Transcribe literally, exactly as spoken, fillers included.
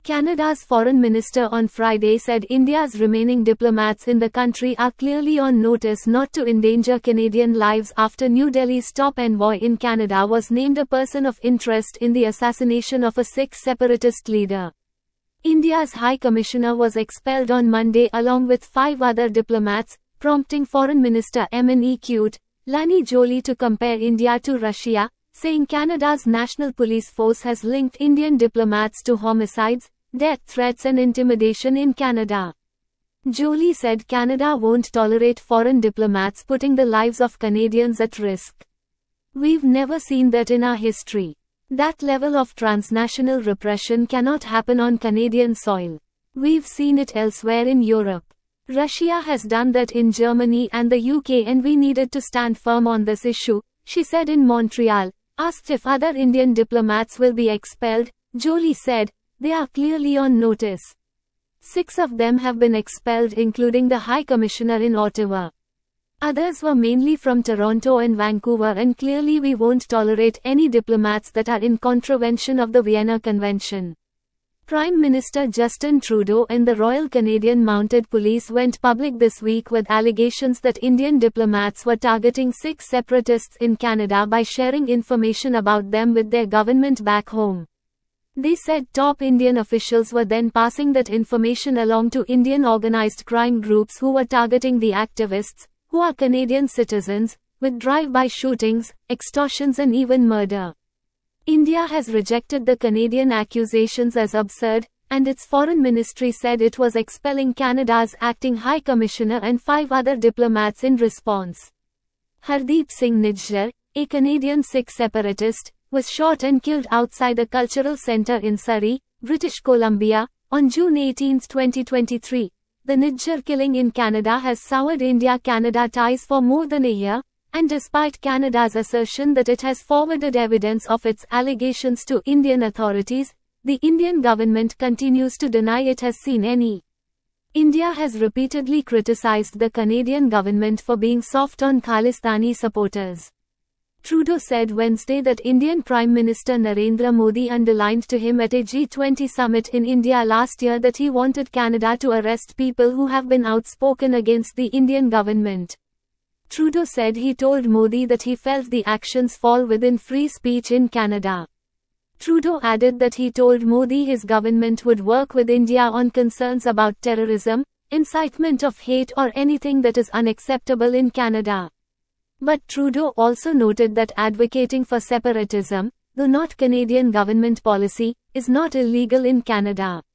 Canada's foreign minister on Friday said India's remaining diplomats in the country are clearly on notice not to endanger Canadian lives after New Delhi's top envoy in Canada was named a person of interest in the assassination of a Sikh separatist leader. India's High Commissioner was expelled on Monday along with five other diplomats, prompting Foreign Minister Monique Lani Jolie to compare India to Russia, saying Canada's National Police Force has linked Indian diplomats to homicides, death threats and intimidation in Canada. Jolie said Canada won't tolerate foreign diplomats putting the lives of Canadians at risk. We've never seen that in our history. That level of transnational repression cannot happen on Canadian soil. We've seen it elsewhere in Europe. Russia has done that in Germany and the U K, and we needed to stand firm on this issue, she said in Montreal. Asked if other Indian diplomats will be expelled, Jolie said, they are clearly on notice. Six of them have been expelled, including the High Commissioner in Ottawa. Others were mainly from Toronto and Vancouver, and clearly we won't tolerate any diplomats that are in contravention of the Vienna Convention. Prime Minister Justin Trudeau and the Royal Canadian Mounted Police went public this week with allegations that Indian diplomats were targeting Sikh separatists in Canada by sharing information about them with their government back home. They said top Indian officials were then passing that information along to Indian organized crime groups who were targeting the activists, who are Canadian citizens, with drive-by shootings, extortions and even murder. India has rejected the Canadian accusations as absurd, and its foreign ministry said it was expelling Canada's acting High Commissioner and five other diplomats in response. Hardeep Singh Nijjar, a Canadian Sikh separatist, was shot and killed outside a cultural centre in Surrey, British Columbia, on June eighteenth twenty twenty-three. The Nijjar killing in Canada has soured India-Canada ties for more than a year, and despite Canada's assertion that it has forwarded evidence of its allegations to Indian authorities, the Indian government continues to deny it has seen any. India has repeatedly criticized the Canadian government for being soft on Khalistani supporters. Trudeau said Wednesday that Indian Prime Minister Narendra Modi underlined to him at a G twenty summit in India last year that he wanted Canada to arrest people who have been outspoken against the Indian government. Trudeau said he told Modi that he felt the actions fall within free speech in Canada. Trudeau added that he told Modi his government would work with India on concerns about terrorism, incitement of hate or anything that is unacceptable in Canada. But Trudeau also noted that advocating for separatism, though not Canadian government policy, is not illegal in Canada.